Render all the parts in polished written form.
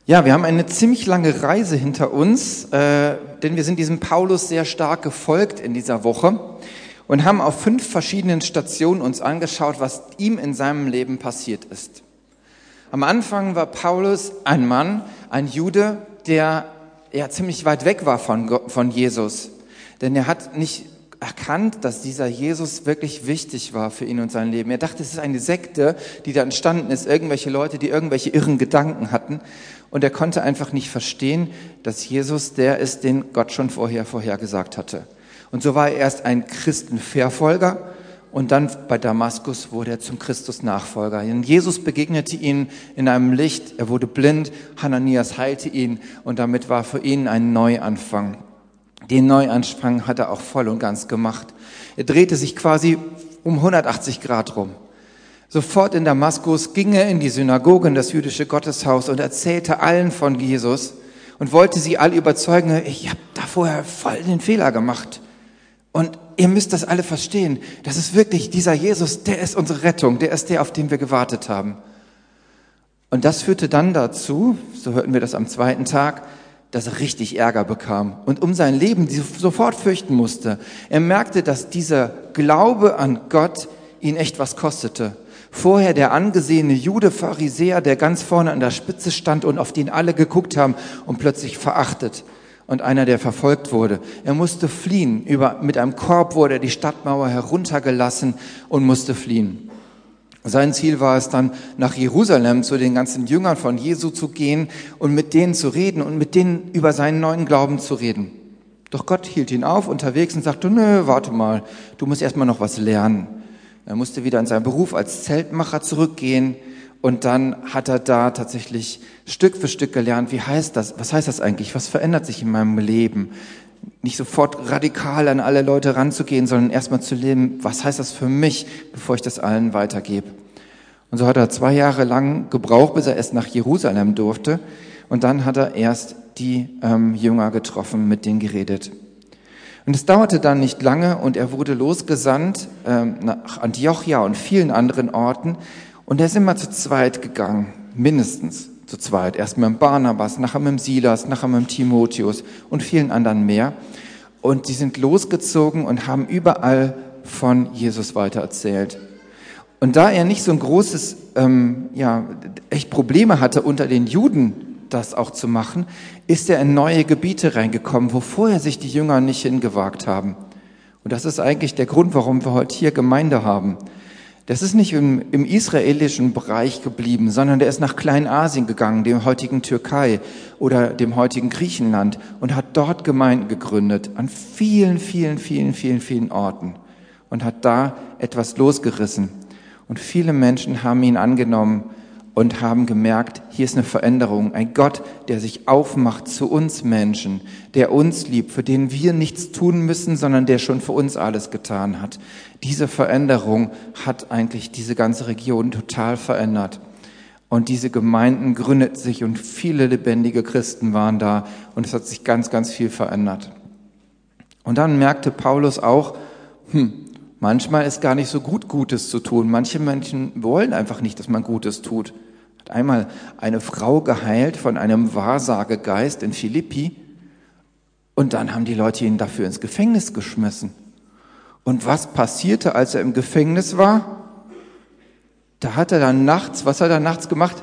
Ja, wir haben eine ziemlich lange Reise hinter uns, denn wir sind diesem Paulus sehr stark gefolgt in dieser Woche und haben auf 5 verschiedenen Stationen uns angeschaut, was ihm in seinem Leben passiert ist. Am Anfang war Paulus ein Mann, ein Jude, der ziemlich weit weg war von Jesus, denn er hat nicht erkannt, dass dieser Jesus wirklich wichtig war für ihn und sein Leben. Er dachte, es ist eine Sekte, die da entstanden ist, irgendwelche Leute, die irgendwelche irren Gedanken hatten. Und er konnte einfach nicht verstehen, dass Jesus der ist, den Gott schon vorhergesagt hatte. Und so war er erst ein Christenverfolger und dann bei Damaskus wurde er zum Christus-Nachfolger. Und Jesus begegnete ihm in einem Licht, er wurde blind, Hananias heilte ihn und damit war für ihn ein Neuanfang. Den Neuanfang hat er auch voll und ganz gemacht. Er drehte sich quasi um 180 Grad rum. Sofort in Damaskus ging er in die Synagoge, in das jüdische Gotteshaus und erzählte allen von Jesus und wollte sie alle überzeugen, ich habe da vorher voll den Fehler gemacht. Und ihr müsst das alle verstehen. Das ist wirklich dieser Jesus, der ist unsere Rettung, der ist der, auf den wir gewartet haben. Und das führte dann dazu, so hörten wir das am 2. Tag, dass er richtig Ärger bekam und um sein Leben sofort fürchten musste. Er merkte, dass dieser Glaube an Gott ihn echt was kostete. Vorher der angesehene Jude, Pharisäer, der ganz vorne an der Spitze stand und auf den alle geguckt haben und plötzlich verachtet. Und einer, der verfolgt wurde. Er musste fliehen. Mit einem Korb wurde er die Stadtmauer heruntergelassen und musste fliehen. Sein Ziel war es dann, nach Jerusalem zu den ganzen Jüngern von Jesu zu gehen und mit denen zu reden und mit denen über seinen neuen Glauben zu reden. Doch Gott hielt ihn auf unterwegs und sagte, nö, warte mal, du musst erstmal noch was lernen. Er musste wieder in seinen Beruf als Zeltmacher zurückgehen und dann hat er da tatsächlich Stück für Stück gelernt, wie heißt das, was heißt das eigentlich, was verändert sich in meinem Leben? Nicht sofort radikal an alle Leute ranzugehen, sondern erstmal zu leben, was heißt das für mich, bevor ich das allen weitergebe. Und so hat er 2 Jahre lang gebraucht, bis er erst nach Jerusalem durfte und dann hat er erst die Jünger getroffen, mit denen geredet. Und es dauerte dann nicht lange und er wurde losgesandt nach Antiochia und vielen anderen Orten und er ist immer zu zweit gegangen, mindestens zu zweit. Erst mit dem Barnabas, nachher mit dem Silas, nachher mit dem Timotheus und vielen anderen mehr. Und die sind losgezogen und haben überall von Jesus weitererzählt. Und da er nicht so ein großes, echt Probleme hatte unter den Juden, das auch zu machen, ist er in neue Gebiete reingekommen, wo vorher sich die Jünger nicht hingewagt haben. Und das ist eigentlich der Grund, warum wir heute hier Gemeinde haben. Das ist nicht im israelischen Bereich geblieben, sondern der ist nach Kleinasien gegangen, dem heutigen Türkei oder dem heutigen Griechenland und hat dort Gemeinden gegründet, an vielen, vielen, vielen, vielen, vielen Orten und hat da etwas losgerissen. Und viele Menschen haben ihn angenommen und haben gemerkt, hier ist eine Veränderung, ein Gott, der sich aufmacht zu uns Menschen, der uns liebt, für den wir nichts tun müssen, sondern der schon für uns alles getan hat. Diese Veränderung hat eigentlich diese ganze Region total verändert. Und diese Gemeinden gründeten sich und viele lebendige Christen waren da und es hat sich ganz, ganz viel verändert. Und dann merkte Paulus auch, manchmal ist gar nicht so gut, Gutes zu tun. Manche Menschen wollen einfach nicht, dass man Gutes tut. Hat einmal eine Frau geheilt von einem Wahrsagegeist in Philippi und dann haben die Leute ihn dafür ins Gefängnis geschmissen. Und was passierte, als er im Gefängnis war? Da hat er dann nachts, was hat er nachts gemacht?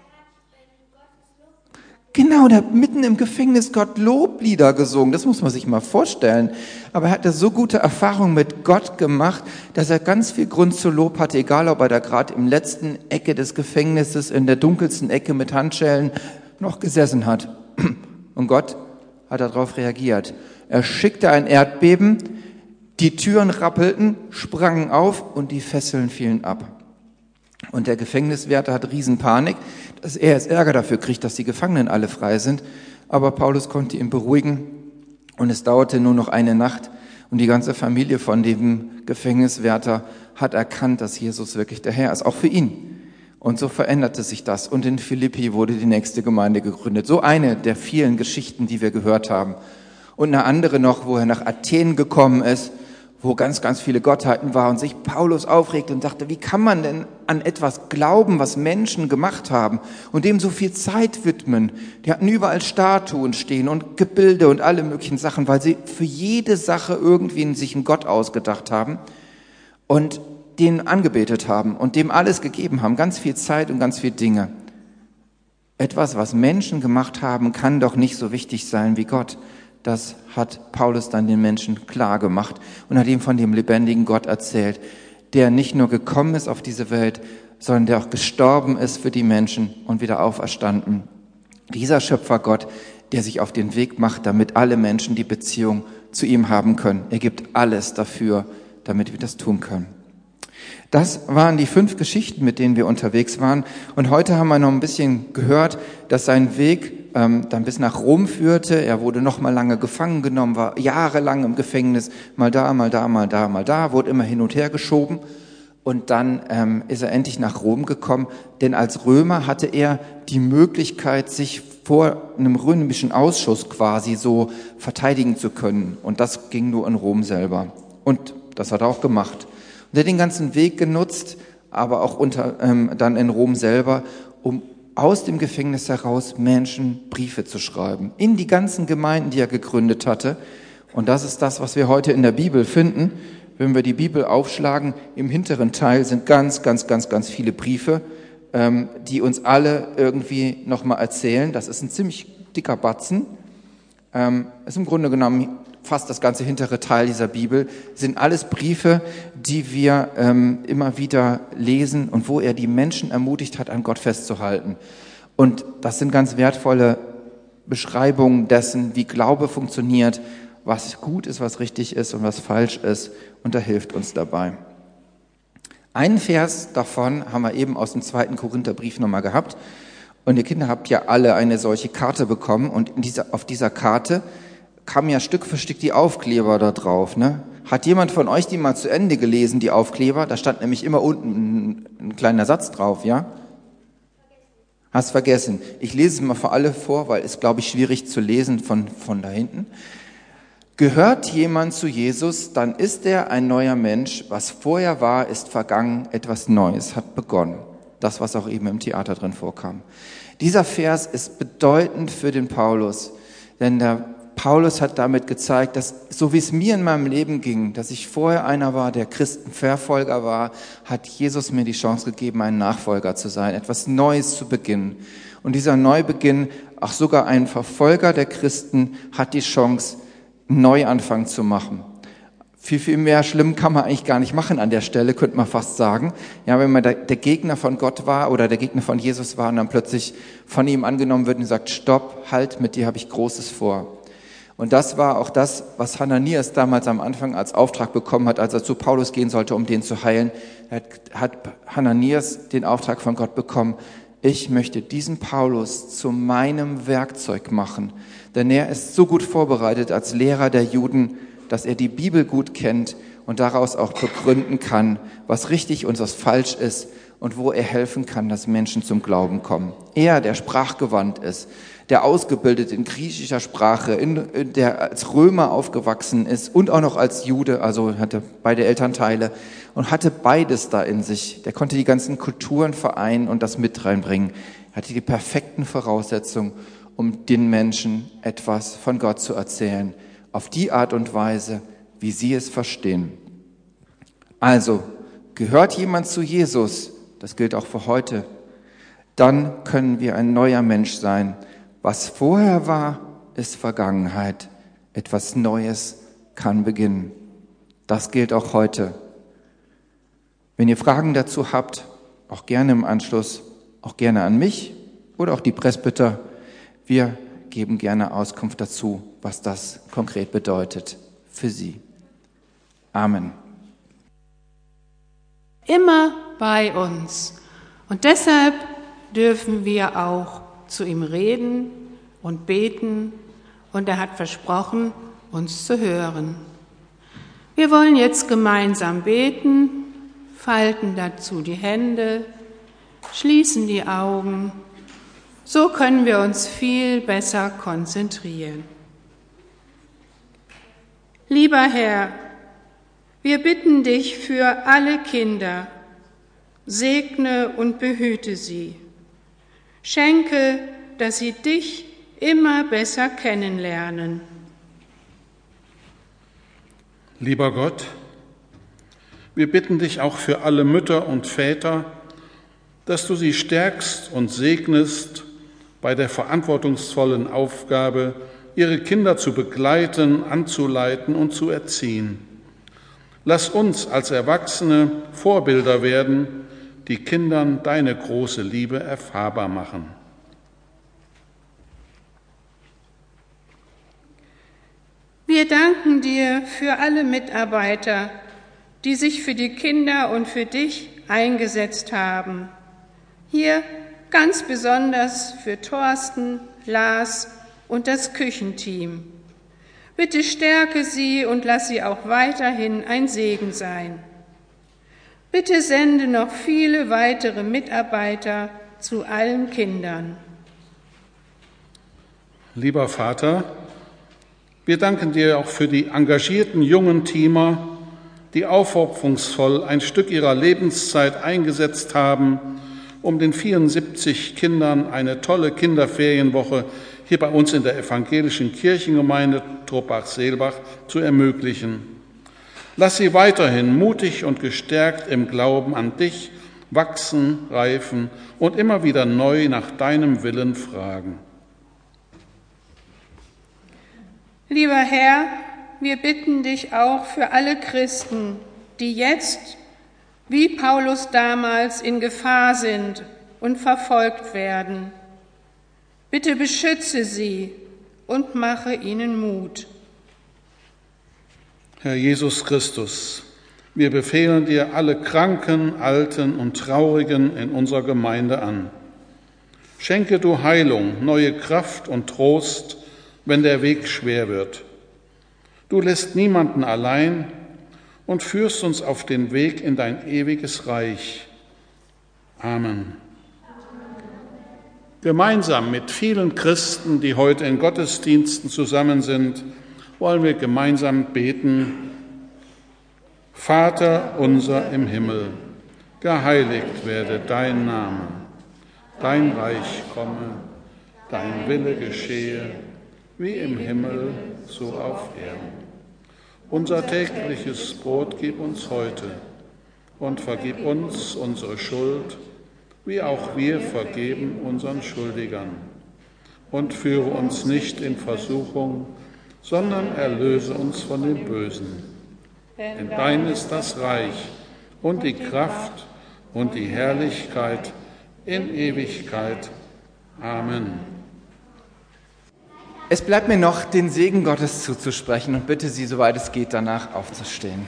Genau, der hat mitten im Gefängnis Gott Loblieder gesungen. Das muss man sich mal vorstellen. Aber er hatte so gute Erfahrungen mit Gott gemacht, dass er ganz viel Grund zu Lob hatte, egal ob er da gerade im letzten Ecke des Gefängnisses, in der dunkelsten Ecke mit Handschellen noch gesessen hat. Und Gott hat darauf reagiert. Er schickte ein Erdbeben, die Türen rappelten, sprangen auf und die Fesseln fielen ab. Und der Gefängniswärter hat Riesenpanik, dass er jetzt Ärger dafür kriegt, dass die Gefangenen alle frei sind. Aber Paulus konnte ihn beruhigen und es dauerte nur noch eine Nacht und die ganze Familie von dem Gefängniswärter hat erkannt, dass Jesus wirklich der Herr ist, auch für ihn. Und so veränderte sich das und in Philippi wurde die nächste Gemeinde gegründet. So eine der vielen Geschichten, die wir gehört haben. Und eine andere noch, wo er nach Athen gekommen ist, wo ganz, ganz viele Gottheiten waren und sich Paulus aufregte und dachte, wie kann man denn an etwas glauben, was Menschen gemacht haben und dem so viel Zeit widmen? Die hatten überall Statuen stehen und Gebilde und alle möglichen Sachen, weil sie für jede Sache irgendwie sich einen Gott ausgedacht haben und den angebetet haben und dem alles gegeben haben, ganz viel Zeit und ganz viel Dinge. Etwas, was Menschen gemacht haben, kann doch nicht so wichtig sein wie Gott. Das hat Paulus dann den Menschen klar gemacht und hat ihm von dem lebendigen Gott erzählt, der nicht nur gekommen ist auf diese Welt, sondern der auch gestorben ist für die Menschen und wieder auferstanden. Dieser Schöpfergott, der sich auf den Weg macht, damit alle Menschen die Beziehung zu ihm haben können. Er gibt alles dafür, damit wir das tun können. Das waren die 5 Geschichten, mit denen wir unterwegs waren. Und heute haben wir noch ein bisschen gehört, dass sein Weg dann bis nach Rom führte. Er wurde noch mal lange gefangen genommen, war jahrelang im Gefängnis, mal da, mal da, mal da, mal da, wurde immer hin und her geschoben. Und dann ist er endlich nach Rom gekommen, denn als Römer hatte er die Möglichkeit, sich vor einem römischen Ausschuss quasi so verteidigen zu können. Und das ging nur in Rom selber. Und das hat er auch gemacht. Und er hat den ganzen Weg genutzt, aber auch dann in Rom selber, um aus dem Gefängnis heraus Menschen Briefe zu schreiben. In die ganzen Gemeinden, die er gegründet hatte. Und das ist das, was wir heute in der Bibel finden. Wenn wir die Bibel aufschlagen, im hinteren Teil sind ganz, ganz, ganz, ganz viele Briefe, die uns alle irgendwie nochmal erzählen. Das ist ein ziemlich dicker Batzen. Ist im Grunde genommen fast das ganze hintere Teil dieser Bibel, sind alles Briefe, die wir immer wieder lesen und wo er die Menschen ermutigt hat, an Gott festzuhalten. Und das sind ganz wertvolle Beschreibungen dessen, wie Glaube funktioniert, was gut ist, was richtig ist und was falsch ist. Und er hilft uns dabei. Einen Vers davon haben wir eben aus dem 2. Korintherbrief nochmal gehabt. Und ihr Kinder habt ja alle eine solche Karte bekommen. Und auf dieser Karte kamen ja Stück für Stück die Aufkleber da drauf. Ne? Hat jemand von euch die mal zu Ende gelesen, die Aufkleber? Da stand nämlich immer unten ein kleiner Satz drauf, ja? Hast vergessen. Ich lese es mal für alle vor, weil es, glaube ich, schwierig zu lesen von da hinten. Gehört jemand zu Jesus, dann ist er ein neuer Mensch. Was vorher war, ist vergangen. Etwas Neues hat begonnen. Das, was auch eben im Theater drin vorkam. Dieser Vers ist bedeutend für den Paulus, denn der Paulus hat damit gezeigt, dass so wie es mir in meinem Leben ging, dass ich vorher einer war, der Christenverfolger war, hat Jesus mir die Chance gegeben, ein Nachfolger zu sein, etwas Neues zu beginnen. Und dieser Neubeginn, auch sogar ein Verfolger der Christen, hat die Chance, einen Neuanfang zu machen. Viel, viel mehr schlimm kann man eigentlich gar nicht machen an der Stelle, könnte man fast sagen. Ja, wenn man der Gegner von Gott war oder der Gegner von Jesus war und dann plötzlich von ihm angenommen wird und sagt, stopp, halt, mit dir habe ich Großes vor. Und das war auch das, was Hananias damals am Anfang als Auftrag bekommen hat, als er zu Paulus gehen sollte, um den zu heilen. Hat Hananias den Auftrag von Gott bekommen, ich möchte diesen Paulus zu meinem Werkzeug machen. Denn er ist so gut vorbereitet als Lehrer der Juden, dass er die Bibel gut kennt und daraus auch begründen kann, was richtig und was falsch ist und wo er helfen kann, dass Menschen zum Glauben kommen. Er, der sprachgewandt ist, der ausgebildet in griechischer Sprache, der als Römer aufgewachsen ist und auch noch als Jude, also hatte beide Elternteile und hatte beides da in sich. Der konnte die ganzen Kulturen vereinen und das mit reinbringen. Er hatte die perfekten Voraussetzungen, um den Menschen etwas von Gott zu erzählen, auf die Art und Weise, wie sie es verstehen. Also, gehört jemand zu Jesus, das gilt auch für heute, dann können wir ein neuer Mensch sein. Was vorher war, ist Vergangenheit. Etwas Neues kann beginnen. Das gilt auch heute. Wenn ihr Fragen dazu habt, auch gerne im Anschluss, auch gerne an mich oder auch die Presbyter. Wir geben gerne Auskunft dazu, was das konkret bedeutet für Sie. Amen. Immer bei uns. Und deshalb dürfen wir auch zu ihm reden und beten. Und er hat versprochen, uns zu hören. Wir wollen jetzt gemeinsam beten, falten dazu die Hände, schließen die Augen. So können wir uns viel besser konzentrieren. Lieber Herr, Wir bitten dich für alle Kinder, segne und behüte sie. Schenke, dass sie dich immer besser kennenlernen. Lieber Gott, wir bitten dich auch für alle Mütter und Väter, dass du sie stärkst und segnest bei der verantwortungsvollen Aufgabe, ihre Kinder zu begleiten, anzuleiten und zu erziehen. Lass uns als Erwachsene Vorbilder werden, die Kindern deine große Liebe erfahrbar machen. Wir danken dir für alle Mitarbeiter, die sich für die Kinder und für dich eingesetzt haben. Hier ganz besonders für Thorsten, Lars und das Küchenteam. Bitte stärke sie und lass sie auch weiterhin ein Segen sein. Bitte sende noch viele weitere Mitarbeiter zu allen Kindern. Lieber Vater, wir danken dir auch für die engagierten jungen Teamer, die aufopferungsvoll ein Stück ihrer Lebenszeit eingesetzt haben, um den 74 Kindern eine tolle Kinderferienwoche hier bei uns in der evangelischen Kirchengemeinde Truppach-Seelbach zu ermöglichen. Lass sie weiterhin mutig und gestärkt im Glauben an dich wachsen, reifen und immer wieder neu nach deinem Willen fragen. Lieber Herr, wir bitten dich auch für alle Christen, die jetzt, wie Paulus damals, in Gefahr sind und verfolgt werden. Bitte beschütze sie und mache ihnen Mut. Herr Jesus Christus, wir befehlen dir alle Kranken, Alten und Traurigen in unserer Gemeinde an. Schenke du Heilung, neue Kraft und Trost, wenn der Weg schwer wird. Du lässt niemanden allein und führst uns auf den Weg in dein ewiges Reich. Amen. Gemeinsam mit vielen Christen, die heute in Gottesdiensten zusammen sind, wollen wir gemeinsam beten. Vater unser im Himmel, geheiligt werde dein Name, dein Reich komme, dein Wille geschehe, wie im Himmel, so auf Erden. Unser tägliches Brot gib uns heute und vergib uns unsere Schuld, wie auch wir vergeben unseren Schuldigern. Und führe uns nicht in Versuchung, sondern erlöse uns von dem Bösen. Denn dein ist das Reich und die Kraft und die Herrlichkeit in Ewigkeit. Amen. Es bleibt mir noch, den Segen Gottes zuzusprechen und bitte Sie, soweit es geht, danach aufzustehen.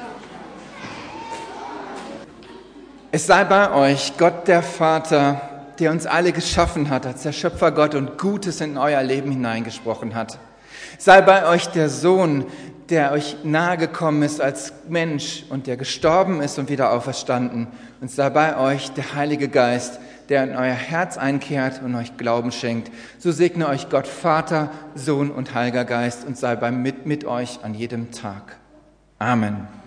Es sei bei euch, Gott der Vater, der uns alle geschaffen hat, als der Schöpfergott und Gutes in euer Leben hineingesprochen hat. Sei bei euch der Sohn, der euch nahegekommen ist als Mensch und der gestorben ist und wieder auferstanden. Und sei bei euch der Heilige Geist, der in euer Herz einkehrt und euch Glauben schenkt. So segne euch Gott Vater, Sohn und Heiliger Geist und sei mit euch an jedem Tag. Amen.